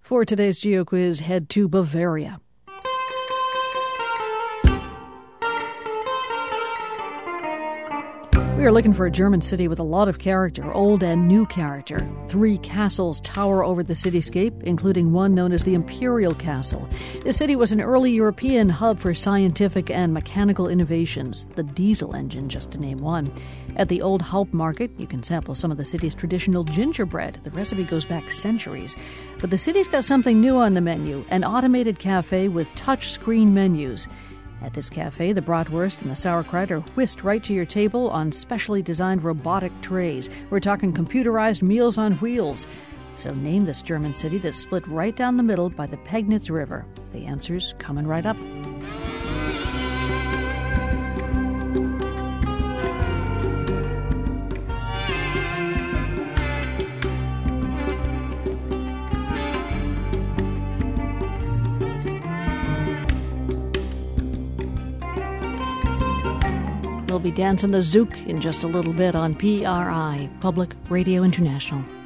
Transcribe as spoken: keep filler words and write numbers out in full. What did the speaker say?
For today's GeoQuiz, head to Bavaria. We are looking for a German city with a lot of character, old and new character. Three castles tower over the cityscape, including one known as the Imperial Castle. This city was an early European hub for scientific and mechanical innovations, the diesel engine, just to name one. At the Old Hauptmarket, you can sample some of the city's traditional gingerbread. The recipe goes back centuries. But the city's got something new on the menu, an automated cafe with touch-screen menus. At this cafe, the bratwurst and the sauerkraut are whisked right to your table on specially designed robotic trays. We're talking computerized meals on wheels. So name this German city that's split right down the middle by the Pegnitz River. The answer's coming right up. We'll be dancing the zouk in just a little bit on P R I, Public Radio International.